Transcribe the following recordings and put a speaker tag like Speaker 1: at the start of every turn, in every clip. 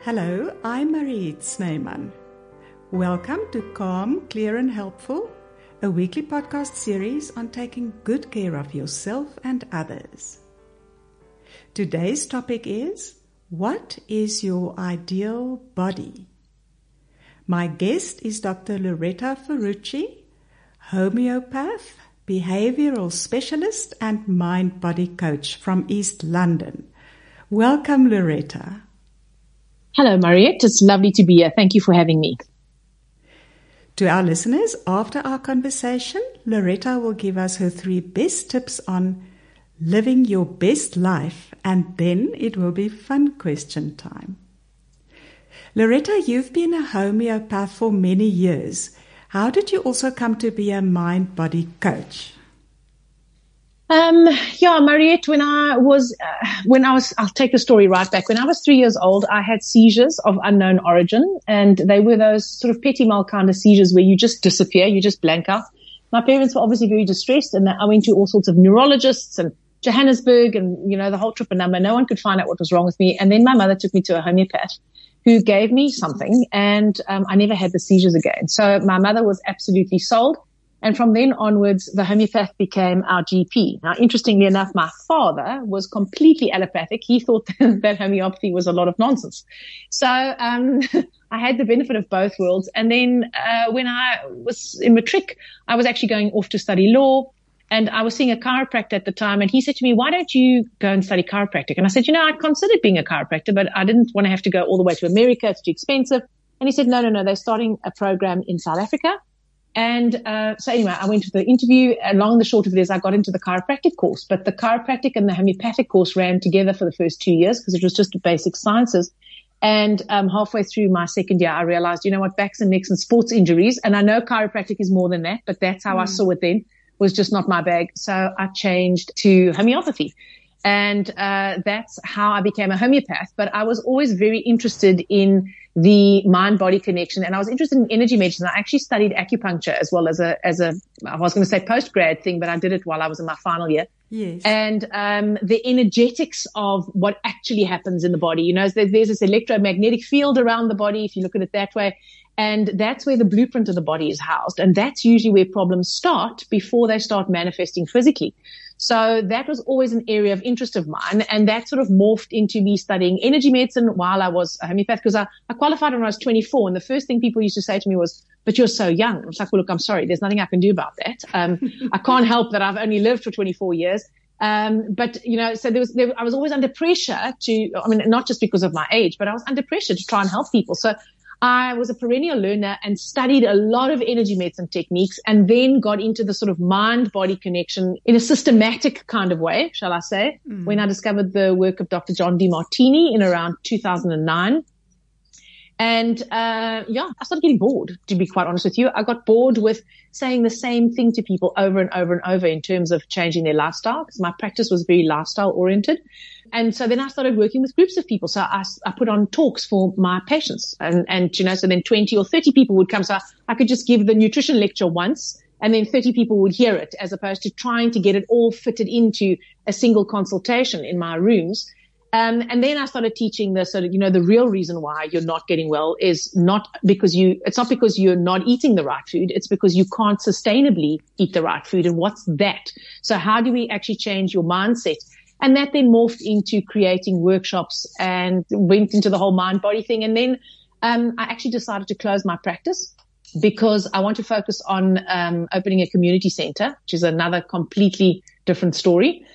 Speaker 1: Hello, I'm Mariette Snyman. Welcome to Calm, Clear and Helpful, a weekly podcast series on taking good care of yourself and others. Today's topic is, what is your ideal body? My guest is Dr. Loretta Ferrucci, homeopath, behavioral specialist and mind-body coach from East London. Welcome, Loretta.
Speaker 2: Hello, Mariette. It's lovely to be here. Thank you for having me.
Speaker 1: To our listeners, after our conversation, Loretta will give us her 3 best tips on living your best life, and then it will be fun question time. Loretta, you've been a homeopath for many years. How did you also come to be a mind-body coach?
Speaker 2: Mariette, I'll take the story right back. When I was 3 years old, I had seizures of unknown origin, and they were those sort of petit mal kind of seizures where you just disappear, you just blank out. My parents were obviously very distressed, and I went to all sorts of neurologists and Johannesburg and, the whole trip and number. No one could find out what was wrong with me. And then my mother took me to a homeopath who gave me something, and I never had the seizures again. So my mother was absolutely sold. And from then onwards, the homeopath became our GP. Now, interestingly enough, my father was completely allopathic. He thought that homeopathy was a lot of nonsense. So I had the benefit of both worlds. And then when I was in matric, I was actually going off to study law. And I was seeing a chiropractor at the time. And he said to me, why don't you go and study chiropractic? And I said, I considered being a chiropractor, but I didn't want to have to go all the way to America. It's too expensive. And he said, no, they're starting a program in South Africa. And so anyway, I went to the interview. And long and the short of it is I got into the chiropractic course. But the chiropractic and the homeopathic course ran together for the first 2 years because it was just basic sciences. And halfway through my second year, I realized, backs and necks and sports injuries. And I know chiropractic is more than that, but that's how I saw it then, was just not my bag. So I changed to homeopathy. And that's how I became a homeopath. But I was always very interested in the mind-body connection, and I was interested in energy medicine. I actually studied acupuncture as well as I was going to say post-grad thing, but I did it while I was in my final year.
Speaker 1: Yes.
Speaker 2: And the energetics of what actually happens in the body. There's this electromagnetic field around the body, if you look at it that way. And that's where the blueprint of the body is housed. And that's usually where problems start before they start manifesting physically. So that was always an area of interest of mine. And that sort of morphed into me studying energy medicine while I was a homeopath, because I qualified when I was 24. And the first thing people used to say to me was, but you're so young. I was like, well, look, I'm sorry. There's nothing I can do about that. I can't help that I've only lived for 24 years. So I was always under pressure not just because of my age, but I was under pressure to try and help people. So I was a perennial learner and studied a lot of energy medicine techniques, and then got into the sort of mind-body connection in a systematic kind of way, shall I say, when I discovered the work of Dr. John Demartini in around 2009. And I started getting bored, to be quite honest with you. I got bored with saying the same thing to people over and over and over in terms of changing their lifestyle, because my practice was very lifestyle oriented. And so then I started working with groups of people. So I put on talks for my patients, and so then 20 or 30 people would come. So I could just give the nutrition lecture once, and then 30 people would hear it, as opposed to trying to get it all fitted into a single consultation in my rooms. And then I started teaching the sort of, the real reason why you're not getting well is it's not because you're not eating the right food. It's because you can't sustainably eat the right food. And what's that? So how do we actually change your mindset? And that then morphed into creating workshops and went into the whole mind body thing. And then, I actually decided to close my practice because I want to focus on, opening a community center, which is another completely different story,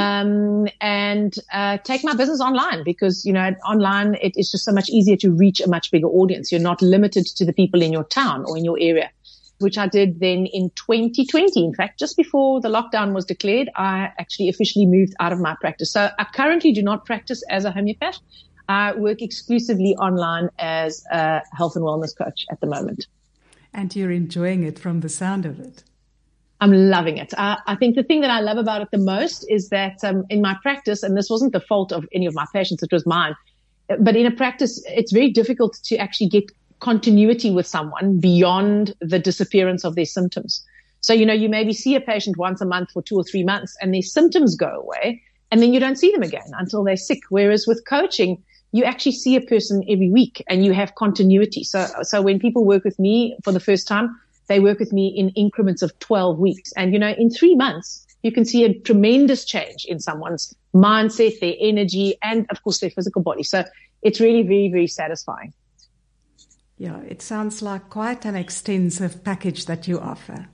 Speaker 2: and take my business online because, online it is just so much easier to reach a much bigger audience. You're not limited to the people in your town or in your area, which I did then in 2020. In fact, just before the lockdown was declared, I actually officially moved out of my practice. So I currently do not practice as a homeopath. I work exclusively online as a health and wellness coach at the moment.
Speaker 1: And you're enjoying it from the sound of it.
Speaker 2: I'm loving it. I think the thing that I love about it the most is that in my practice, and this wasn't the fault of any of my patients, it was mine, but in a practice, it's very difficult to actually get continuity with someone beyond the disappearance of their symptoms. So, you maybe see a patient once a month for 2 or 3 months and their symptoms go away, and then you don't see them again until they're sick. Whereas with coaching, you actually see a person every week and you have continuity. So when people work with me for the first time, they work with me in increments of 12 weeks. And, in 3 months, you can see a tremendous change in someone's mindset, their energy, and of course their physical body. So it's really very, very satisfying.
Speaker 1: Yeah, it sounds like quite an extensive package that you offer.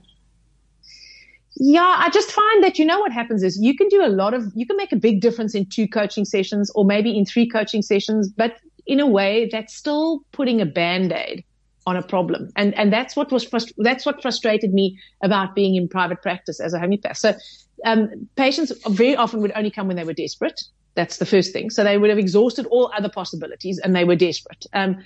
Speaker 2: Yeah, I just find that, what happens is you can make a big difference in 2 coaching sessions or maybe in 3 coaching sessions, but in a way that's still putting a Band-Aid on a problem. And that's what frustrated me about being in private practice as a homeopath. So, patients very often would only come when they were desperate. That's the first thing. So they would have exhausted all other possibilities and they were desperate. And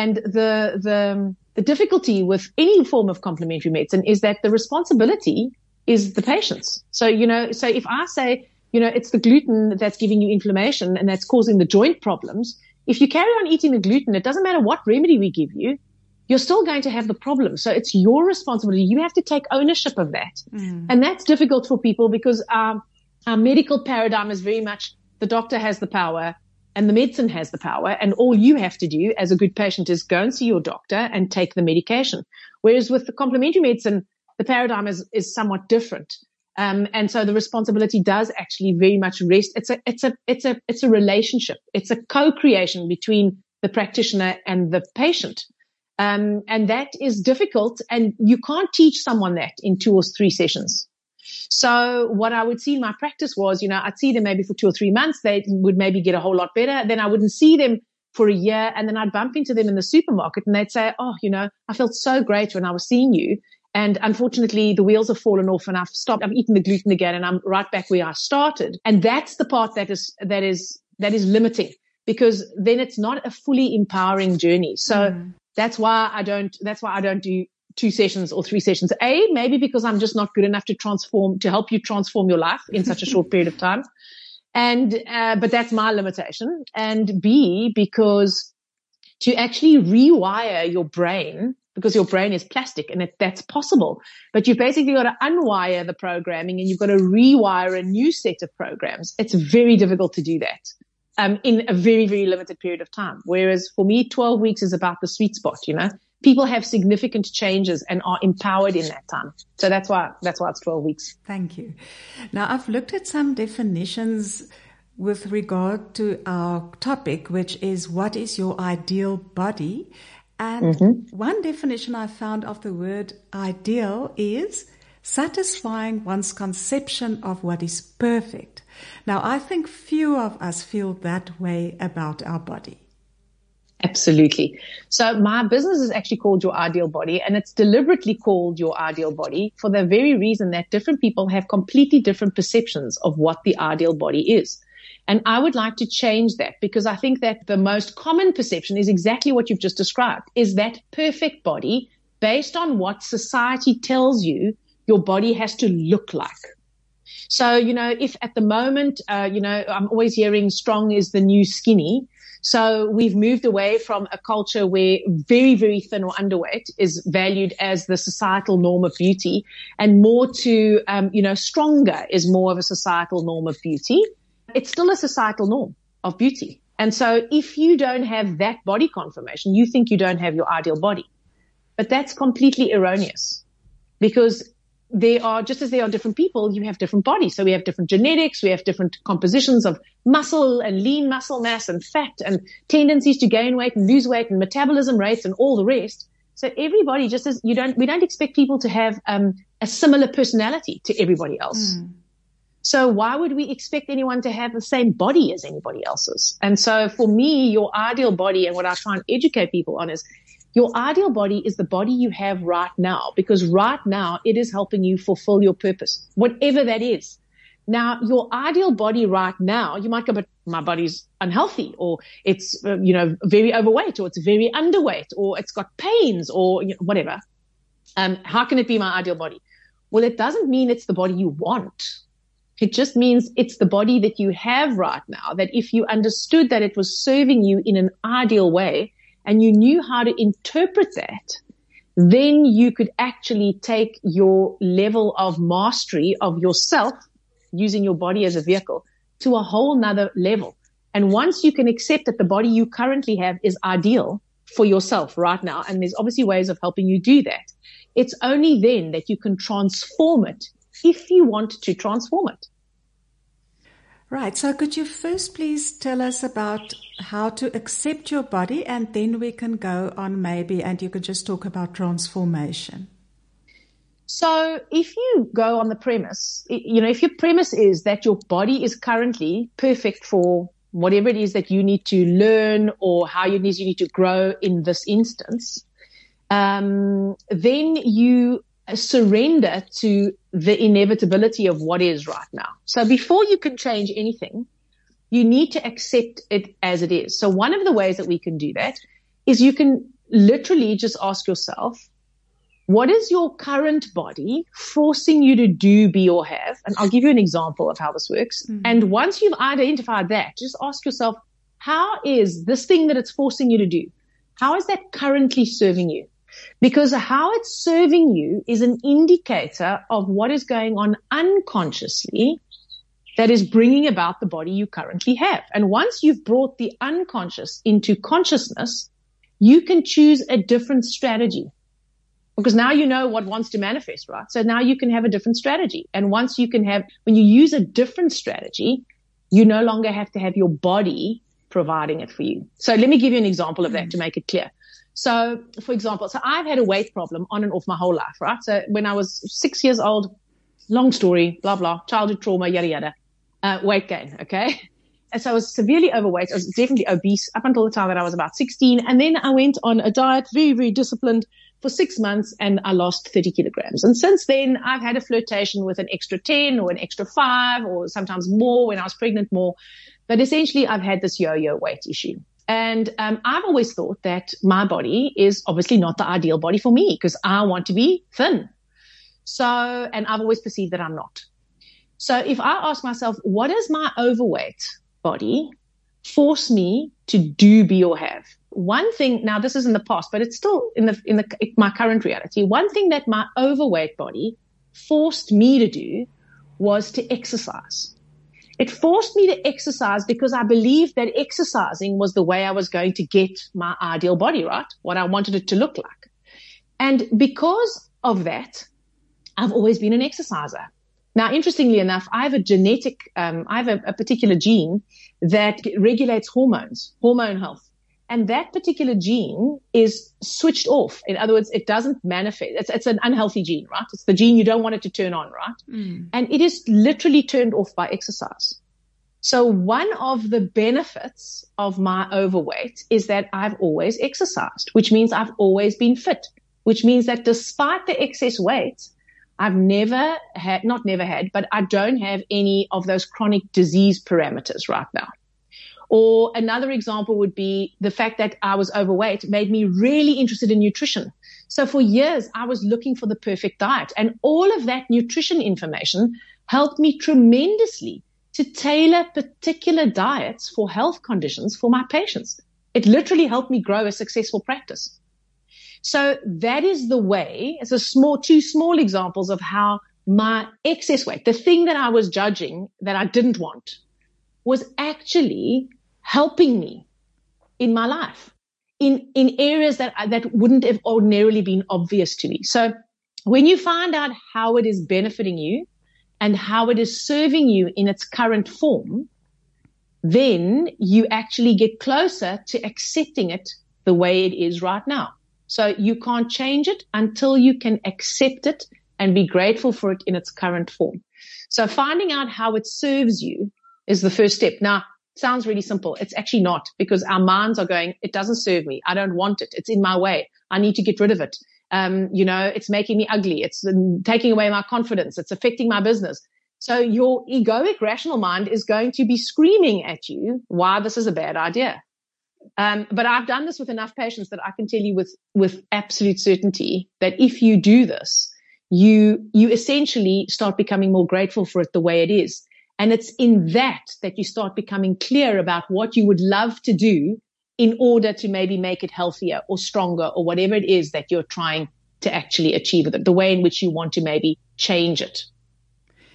Speaker 2: the difficulty with any form of complementary medicine is that the responsibility is the patient's. So, so if I say, it's the gluten that's giving you inflammation and that's causing the joint problems, if you carry on eating the gluten, it doesn't matter what remedy we give you, you're still going to have the problem. So it's your responsibility. You have to take ownership of that. And that's difficult for people because our medical paradigm is very much the doctor has the power and the medicine has the power. And all you have to do as a good patient is go and see your doctor and take the medication. Whereas with the complementary medicine, the paradigm is somewhat different. And so the responsibility does actually very much rest. It's a relationship. It's a co-creation between the practitioner and the patient. And that is difficult, and you can't teach someone that in 2 or 3 sessions. So what I would see in my practice was, I'd see them maybe for 2 or 3 months. They would maybe get a whole lot better. Then I wouldn't see them for a year, and then I'd bump into them in the supermarket and they'd say, oh, I felt so great when I was seeing you. And unfortunately, the wheels have fallen off and I've stopped. I've eaten the gluten again and I'm right back where I started. And that's the part that is limiting, because then it's not a fully empowering journey. So that's why I don't do 2 sessions or 3 sessions. A, maybe because I'm just not good enough to help you transform your life in such a short period of time. And, but that's my limitation. And B, because to actually rewire your brain, because your brain is plastic and that's possible, but you've basically got to unwire the programming and you've got to rewire a new set of programs. It's very difficult to do that, in a very, very limited period of time. Whereas for me, 12 weeks is about the sweet spot, People have significant changes and are empowered in that time. So that's why it's 12 weeks.
Speaker 1: Thank you. Now, I've looked at some definitions with regard to our topic, which is what is your ideal body? And one definition I found of the word ideal is satisfying one's conception of what is perfect. Now, I think few of us feel that way about our body.
Speaker 2: Absolutely. So my business is actually called Your Ideal Body, and it's deliberately called Your Ideal Body for the very reason that different people have completely different perceptions of what the ideal body is. And I would like to change that, because I think that the most common perception is exactly what you've just described, is that perfect body based on what society tells you your body has to look like. So, if at the moment, I'm always hearing strong is the new skinny. So we've moved away from a culture where very, very thin or underweight is valued as the societal norm of beauty, and more to, stronger is more of a societal norm of beauty. It's still a societal norm of beauty. And so if you don't have that body confirmation, you think you don't have your ideal body. But that's completely erroneous, because just as there are different people, you have different bodies. So we have different genetics, we have different compositions of muscle and lean muscle mass and fat and tendencies to gain weight and lose weight and metabolism rates and all the rest. So everybody, just as we don't expect people to have a similar personality to everybody else. So why would we expect anyone to have the same body as anybody else's? And so for me, your ideal body, and what I try and educate people on, is your ideal body is the body you have right now, because right now it is helping you fulfill your purpose, whatever that is. Now, your ideal body right now, you might go, but my body's unhealthy, or it's, very overweight, or it's very underweight, or it's got pains, or whatever. How can it be my ideal body? Well, it doesn't mean it's the body you want. It just means it's the body that you have right now, that if you understood that it was serving you in an ideal way and you knew how to interpret that, then you could actually take your level of mastery of yourself, using your body as a vehicle, to a whole nother level. And once you can accept that the body you currently have is ideal for yourself right now, and there's obviously ways of helping you do that, it's only then that you can transform it if you want to transform it.
Speaker 1: Right. So could you first please tell us about how to accept your body, and then we can go on maybe, and you could just talk about transformation.
Speaker 2: So if you go on the premise, if your premise is that your body is currently perfect for whatever it is that you need to learn or how you need to grow in this instance, then you surrender to the inevitability of what is right now. So before you can change anything, you need to accept it as it is. So one of the ways that we can do that is you can literally just ask yourself, what is your current body forcing you to do, be, or have? And I'll give you an example of how this works. Mm-hmm. And once you've identified that, just ask yourself, how is this thing that it's forcing you to do, how is that currently serving you? Because how it's serving you is an indicator of what is going on unconsciously that is bringing about the body you currently have. And once you've brought the unconscious into consciousness, you can choose a different strategy. Because now you know what wants to manifest, right? So now you can have a different strategy. And when you use a different strategy, you no longer have to have your body providing it for you. So let me give you an example of that to make it clear. So, for example, I've had a weight problem on and off my whole life, right? So when I was 6 years old, long story, blah, blah, childhood trauma, yada, yada, weight gain, okay? And so I was severely overweight. I was definitely obese up until the time that I was about 16. And then I went on a diet, very, very disciplined for 6 months, and I lost 30 kilograms. And since then, I've had a flirtation with an extra 10 or an extra 5 or sometimes more when I was pregnant more. But essentially, I've had this yo-yo weight issue. And I've always thought that my body is obviously not the ideal body for me because I want to be thin. And I've always perceived that I'm not. So if I ask myself, what does my overweight body force me to do, be, or have? One thing, now this is in the past, but it's still in my current reality. One thing that my overweight body forced me to do was to exercise. It forced me to exercise because I believed that exercising was the way I was going to get my ideal body, right? What I wanted it to look like. And because of that, I've always been an exerciser. Now, interestingly enough, I have a particular gene that regulates hormone health. And that particular gene is switched off. In other words, it doesn't manifest. It's an unhealthy gene, right? It's the gene you don't want it to turn on, right? Mm. And it is literally turned off by exercise. So one of the benefits of my overweight is that I've always exercised, which means I've always been fit, which means that despite the excess weight, I've not never had, but I don't have any of those chronic disease parameters right now. Or another example would be the fact that I was overweight made me really interested in nutrition. So for years, I was looking for the perfect diet. And all of that nutrition information helped me tremendously to tailor particular diets for health conditions for my patients. It literally helped me grow a successful practice. So that is the way. It's two small examples of how my excess weight, the thing that I was judging that I didn't want, was actually helping me in my life in areas that wouldn't have ordinarily been obvious to me. So when you find out how it is benefiting you and how it is serving you in its current form, then you actually get closer to accepting it the way it is right now. So you can't change it until you can accept it and be grateful for it in its current form. So finding out how it serves you is the first step. Now, it sounds really simple. It's actually not, because our minds are going, it doesn't serve me. I don't want it. It's in my way. I need to get rid of it. It's making me ugly. It's taking away my confidence. It's affecting my business. So your egoic rational mind is going to be screaming at you why this is a bad idea. But I've done this with enough patients that I can tell you with absolute certainty that if you do this, you essentially start becoming more grateful for it the way it is. And it's in that you start becoming clear about what you would love to do in order to maybe make it healthier or stronger or whatever it is that you're trying to actually achieve with it, the way in which you want to maybe change it.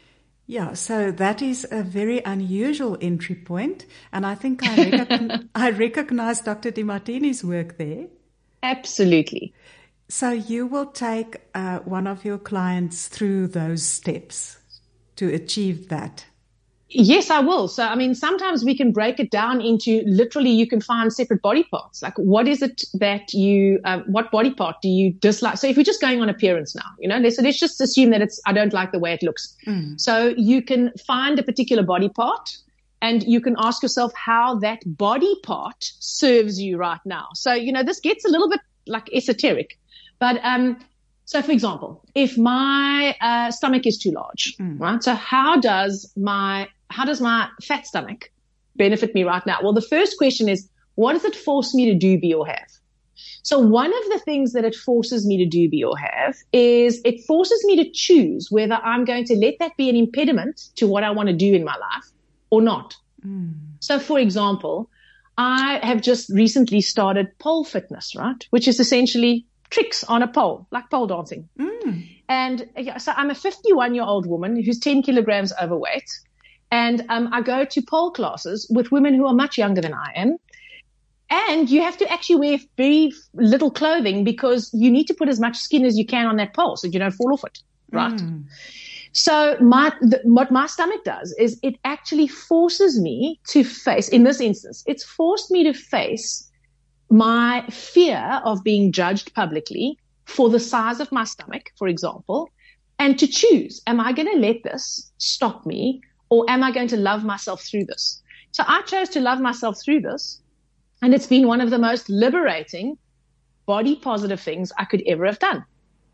Speaker 1: Yeah, so that is a very unusual entry point, and I think I recognize Dr. DeMartini's work there.
Speaker 2: Absolutely.
Speaker 1: So you will take one of your clients through those steps to achieve that.
Speaker 2: Yes, I will. So, I mean, sometimes we can break it down into literally you can find separate body parts. Like, what is it that what body part do you dislike? So if we're just going on appearance now, let's just assume that I don't like the way it looks. So you can find a particular body part and you can ask yourself how that body part serves you right now. So, this gets a little bit like esoteric, but, so, for example, if my stomach is too large, right? So how does my fat stomach benefit me right now? Well, the first question is, what does it force me to do, be, or have? So one of the things that it forces me to do, be, or have is it forces me to choose whether I'm going to let that be an impediment to what I want to do in my life or not. So, for example, I have just recently started pole fitness, right? Which is essentially tricks on a pole, like pole dancing. And so I'm a 51-year-old woman who's 10 kilograms overweight. And I go to pole classes with women who are much younger than I am. And you have to actually wear very little clothing because you need to put as much skin as you can on that pole so you don't fall off it, right? So what my stomach does is it actually forces me to face, in this instance, it's forced me to face my fear of being judged publicly for the size of my stomach, for example, and to choose, am I going to let this stop me or am I going to love myself through this? So I chose to love myself through this, and it's been one of the most liberating, body positive things I could ever have done.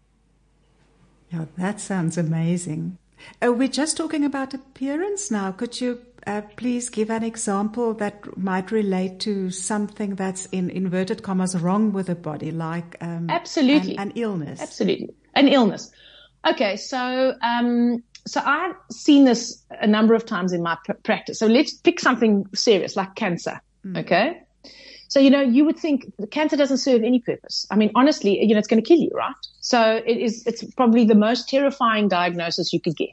Speaker 1: Yeah, that sounds amazing. We're just talking about appearance now. Could you please give an example that might relate to something that's in inverted commas wrong with the body, like
Speaker 2: absolutely
Speaker 1: an illness?
Speaker 2: Absolutely, an illness. Okay, so I've seen this a number of times in my practice. So let's pick something serious like cancer. Okay. So, you would think cancer doesn't serve any purpose. I mean, honestly, it's going to kill you, right? So it's probably the most terrifying diagnosis you could get.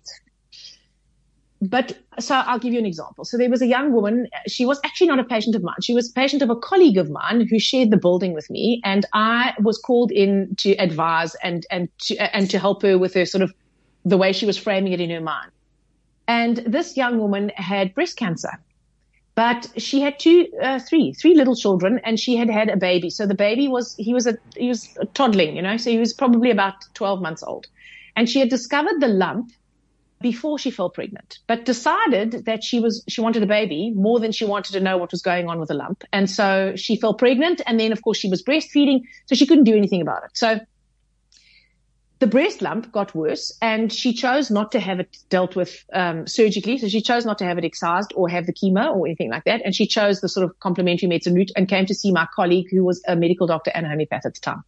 Speaker 2: But so I'll give you an example. So there was a young woman. She was actually not a patient of mine. She was a patient of a colleague of mine who shared the building with me. And I was called in to advise and to help her with her sort of the way she was framing it in her mind. And this young woman had breast cancer. But she had three little children, and she had a baby. So the baby was toddling, so he was probably about 12 months old. And she had discovered the lump before she fell pregnant, but decided that she wanted a baby more than she wanted to know what was going on with the lump. And so she fell pregnant, and then of course she was breastfeeding, so she couldn't do anything about it. So the breast lump got worse, and she chose not to have it dealt with surgically. So she chose not to have it excised or have the chemo or anything like that. And she chose the sort of complementary medicine route and came to see my colleague who was a medical doctor and a homeopath at the time.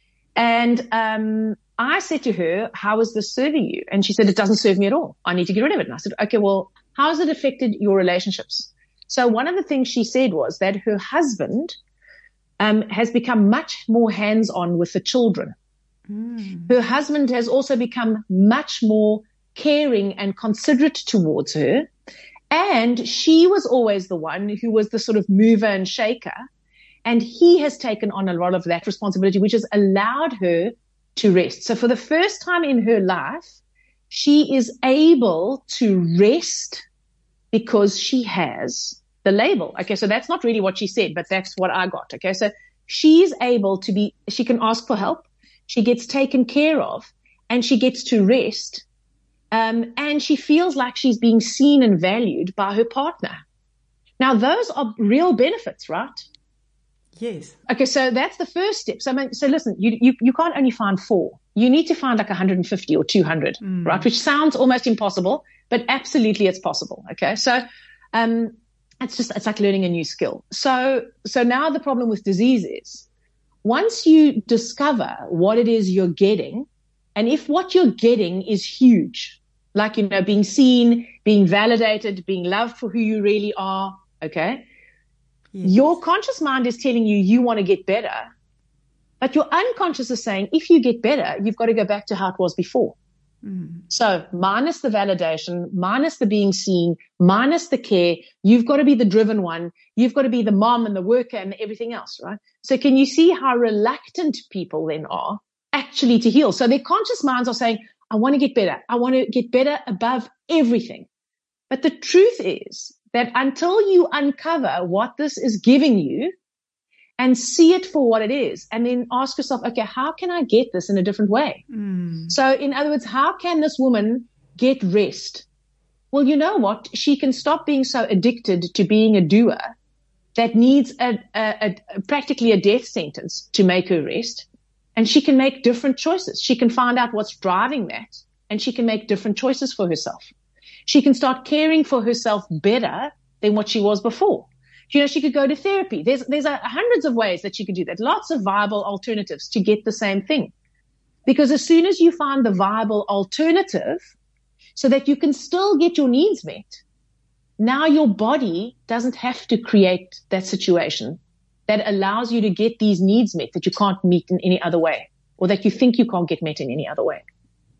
Speaker 2: And I said to her, how is this serving you? And she said, it doesn't serve me at all. I need to get rid of it. And I said, okay, well, how has it affected your relationships? So one of the things she said was that her husband has become much more hands-on with the children. Her husband has also become much more caring and considerate towards her. And she was always the one who was the sort of mover and shaker. And he has taken on a lot of that responsibility, which has allowed her to rest. So for the first time in her life, she is able to rest because she has the label. Okay, so that's not really what she said, but that's what I got. Okay, so she's able to she can ask for help. She gets taken care of, and she gets to rest, and she feels like she's being seen and valued by her partner. Now, those are real benefits, right?
Speaker 1: Yes.
Speaker 2: Okay, so that's the first step. So listen, you can't only find 4. You need to find like 150 or 200, right? Which sounds almost impossible, but absolutely it's possible. Okay, so it's like learning a new skill. So now the problem with disease is, once you discover what it is you're getting, and if what you're getting is huge, like, being seen, being validated, being loved for who you really are, okay, yes. Your conscious mind is telling you want to get better, but your unconscious is saying, if you get better, you've got to go back to how it was before. So minus the validation, minus the being seen, minus the care, you've got to be the driven one. You've got to be the mom and the worker and everything else, right? So can you see how reluctant people then are actually to heal? So their conscious minds are saying, I want to get better. I want to get better above everything. But the truth is that until you uncover what this is giving you and see it for what it is, and then ask yourself, okay, how can I get this in a different way? So in other words, how can this woman get rest? Well, you know what? She can stop being so addicted to being a doer that needs practically a death sentence to make her rest. And she can make different choices. She can find out what's driving that, and she can make different choices for herself. She can start caring for herself better than what she was before. You know, she could go to therapy. There's hundreds of ways that she could do that. Lots of viable alternatives to get the same thing. Because as soon as you find the viable alternative so that you can still get your needs met, now your body doesn't have to create that situation that allows you to get these needs met that you can't meet in any other way, or that you think you can't get met in any other way.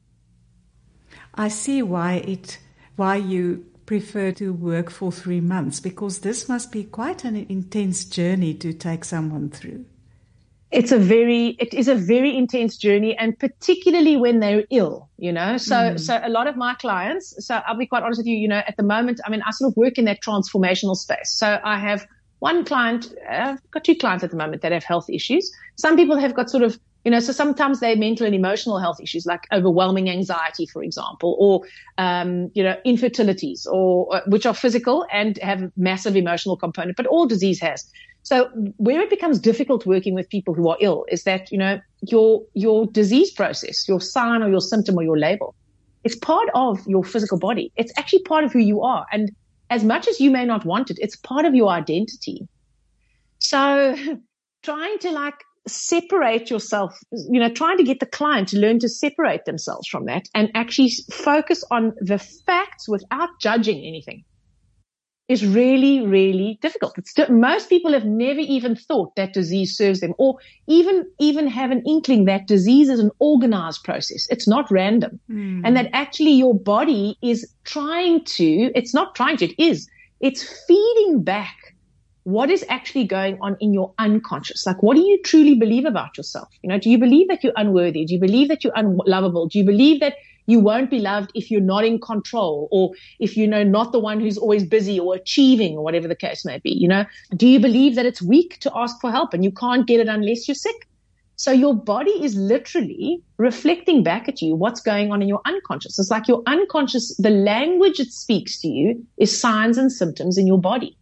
Speaker 1: I see why you prefer to work for 3 months, because this must be quite an intense journey to take someone through.
Speaker 2: It is a very intense journey, and particularly when they're ill, you know. So a lot of my clients, so I'll be quite honest with you, you know, at the moment, I mean, I sort of work in that transformational space. So I have one client, I've got 2 clients at the moment that have health issues. Some people have got sort of, you know, so sometimes they're mental and emotional health issues, like overwhelming anxiety, for example, or, you know, infertilities, or which are physical and have massive emotional component, but all disease has. So where it becomes difficult working with people who are ill is that, you know, your disease process, your sign or your symptom or your label, it's part of your physical body. It's actually part of who you are. And as much as you may not want it, it's part of your identity. So trying to separate yourself, you know, trying to get the client to learn to separate themselves from that and actually focus on the facts without judging anything is really, really difficult. Most people have never even thought that disease serves them, or even have an inkling that disease is an organized process. It's not random. And that actually your body is it's feeding back what is actually going on in your unconscious. Like, what do you truly believe about yourself? You know, do you believe that you're unworthy? Do you believe that you're unlovable? Do you believe that you won't be loved if you're not in control, or if you're not the one who's always busy or achieving, or whatever the case may be? You know, do you believe that it's weak to ask for help and you can't get it unless you're sick? So your body is literally reflecting back at you what's going on in your unconscious. It's like your unconscious, the language it speaks to you is signs and symptoms in your body.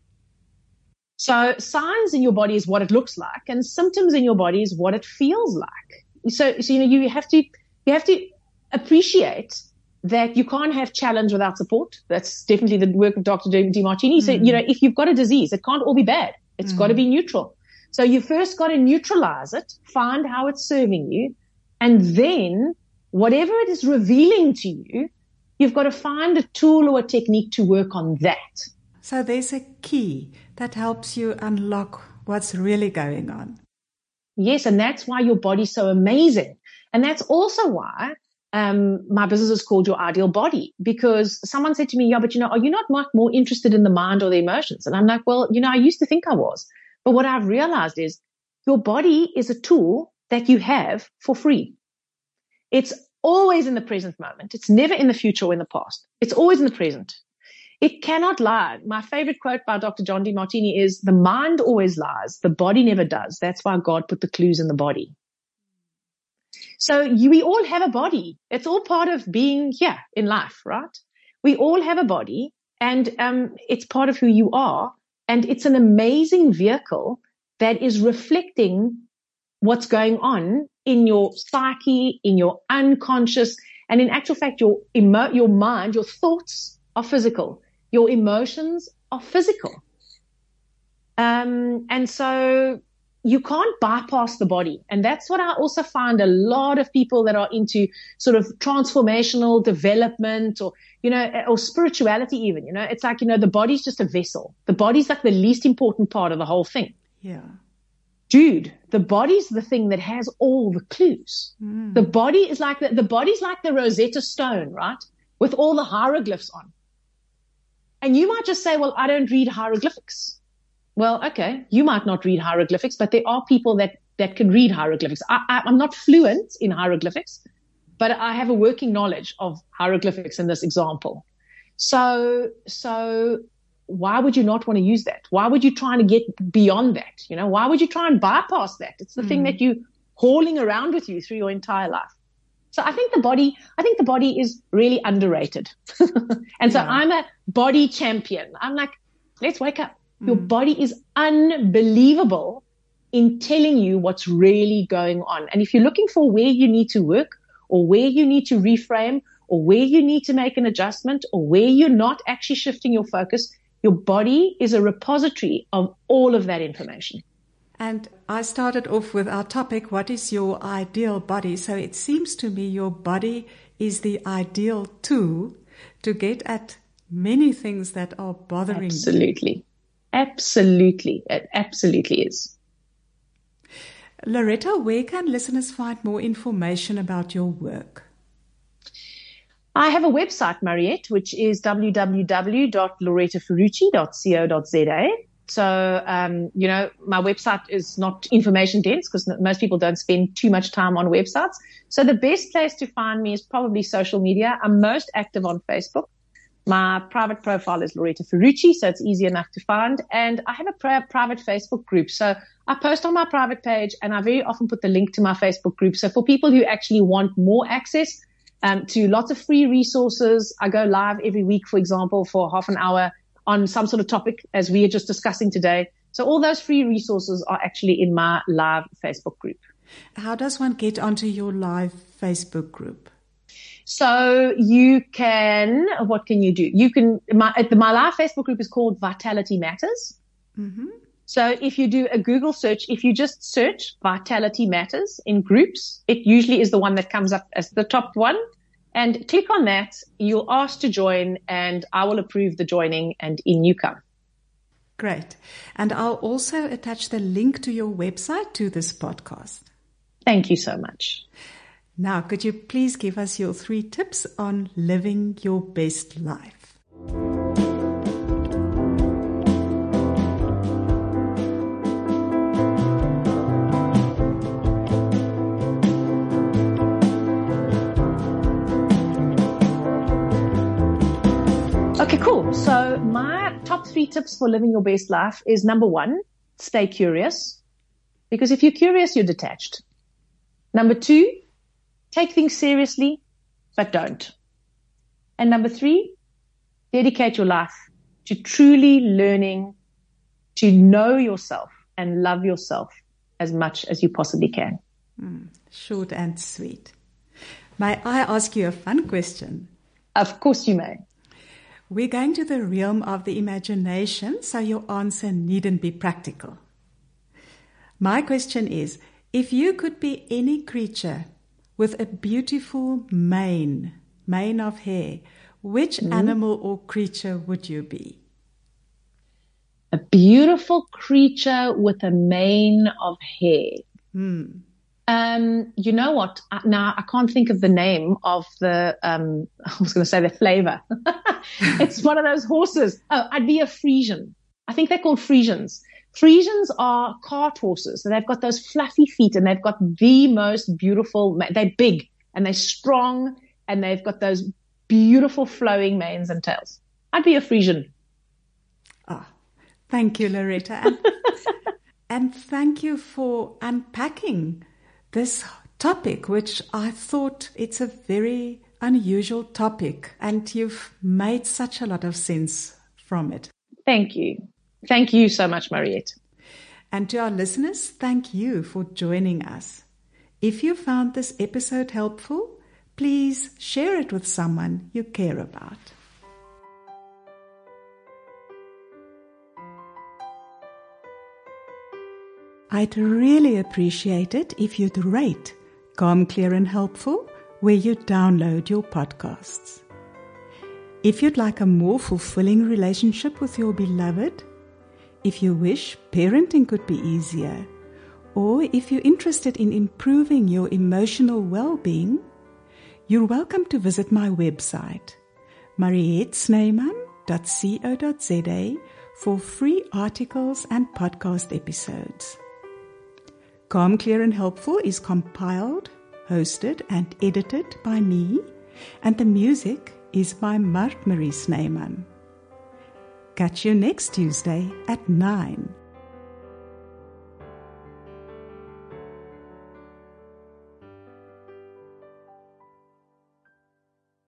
Speaker 2: So signs in your body is what it looks like, and symptoms in your body is what it feels like. So you know, you have to appreciate that you can't have challenge without support. That's definitely the work of Dr. Demartini. So, you know, if you've got a disease, it can't all be bad. It's got to be neutral. So you first got to neutralize it, find how it's serving you, and then whatever it is revealing to you, you've got to find a tool or a technique to work on that.
Speaker 1: So there's a key that helps you unlock what's really going on.
Speaker 2: Yes, and that's why your body's so amazing. And that's also why my business is called Your Ideal Body, because someone said to me, yeah, but you know, are you not much more interested in the mind or the emotions? And I'm like, well, you know, I used to think I was. But what I've realized is your body is a tool that you have for free. It's always in the present moment. It's never in the future or in the past. It's always in the present. It cannot lie. My favorite quote by Dr. John Demartini is, the mind always lies, the body never does. That's why God put the clues in the body. So we all have a body. It's all part of being here in life, right? We all have a body, and it's part of who you are. And it's an amazing vehicle that is reflecting what's going on in your psyche, in your unconscious. And in actual fact, your mind, your thoughts are physical. Your emotions are physical. And so you can't bypass the body. And that's what I also find a lot of people that are into sort of transformational development, or, you know, or spirituality even, you know, it's like, you know, the body's just a vessel. The body's like the least important part of the whole thing.
Speaker 1: Yeah.
Speaker 2: dude, the body's the thing that has all the clues. The body is like the body's like the Rosetta Stone, right? With all the hieroglyphs on. And you might just say, well, I don't read hieroglyphics. Well, okay, you might not read hieroglyphics, but there are people that can read hieroglyphics. I'm not fluent in hieroglyphics, but I have a working knowledge of hieroglyphics in this example. So why would you not want to use that? Why would you try to get beyond that? You know, why would you try and bypass that? It's the thing that you're hauling around with you through your entire life. So I think the body is really underrated. And so I'm a body champion. I'm like, let's wake up. Your body is unbelievable in telling you what's really going on. And if you're looking for where you need to work or where you need to reframe or where you need to make an adjustment or where you're not actually shifting your focus, your body is a repository of all of that information.
Speaker 1: And I started off with our topic, what is your ideal body? So it seems to me your body is the ideal tool to get at many things that are bothering you.
Speaker 2: Absolutely. Absolutely. It absolutely is.
Speaker 1: Loretta, where can listeners find more information about your work?
Speaker 2: I have a website, Mariette, which is www.lorettaferrucci.co.za. So, my website is not information dense because most people don't spend too much time on websites. So the best place to find me is probably social media. I'm most active on Facebook. My private profile is Loretta Ferrucci, so it's easy enough to find. And I have a private Facebook group. So I post on my private page and I very often put the link to my Facebook group. So for people who actually want more access to lots of free resources, I go live every week, for example, for half an hour on some sort of topic as we are just discussing today. So all those free resources are actually in my live Facebook group.
Speaker 1: How does one get onto your live Facebook group?
Speaker 2: So what can you do? My live Facebook group is called Vitality Matters. Mm-hmm. So if you do a Google search, if you just search Vitality Matters in groups, it usually is the one that comes up as the top one. And click on that, you'll ask to join, and I will approve the joining, and in you come.
Speaker 1: Great. And I'll also attach the link to your website to this podcast.
Speaker 2: Thank you so much.
Speaker 1: Now, could you please give us your 3 tips on living your best life?
Speaker 2: Okay, cool. So my top 3 tips for living your best life is number 1, stay curious. Because if you're curious, you're detached. Number 2, take things seriously, but don't. And number 3, dedicate your life to truly learning to know yourself and love yourself as much as you possibly can.
Speaker 1: Short and sweet. May I ask you a fun question?
Speaker 2: Of course you may.
Speaker 1: We're going to the realm of the imagination, so your answer needn't be practical. My question is, if you could be any creature with a beautiful mane of hair, which animal or creature would you be?
Speaker 2: A beautiful creature with a mane of hair. You know what? Now I can't think of the name of the, I was going to say the flavor. It's one of those horses. Oh, I'd be a Friesian. I think they're called Friesians. Friesians are cart horses. So they've got those fluffy feet and they've got the most beautiful, they're big and they're strong and they've got those beautiful flowing manes and tails. I'd be a Friesian.
Speaker 1: Thank you, Loretta. And thank you for unpacking this topic, which I thought it's a very unusual topic, and you've made such a lot of sense from it.
Speaker 2: Thank you. Thank you so much, Mariette.
Speaker 1: And to our listeners, thank you for joining us. If you found this episode helpful, please share it with someone you care about. I'd really appreciate it if you'd rate Calm, Clear and Helpful where you download your podcasts. If you'd like a more fulfilling relationship with your beloved, if you wish parenting could be easier, Or if you're interested in improving your emotional well-being, you're welcome to visit my website, marietsnyman.co.za, for free articles and podcast episodes. Calm, Clear and Helpful is compiled, hosted and edited by me, and the music is by Mart Marie Snyman. Catch you next Tuesday at 9.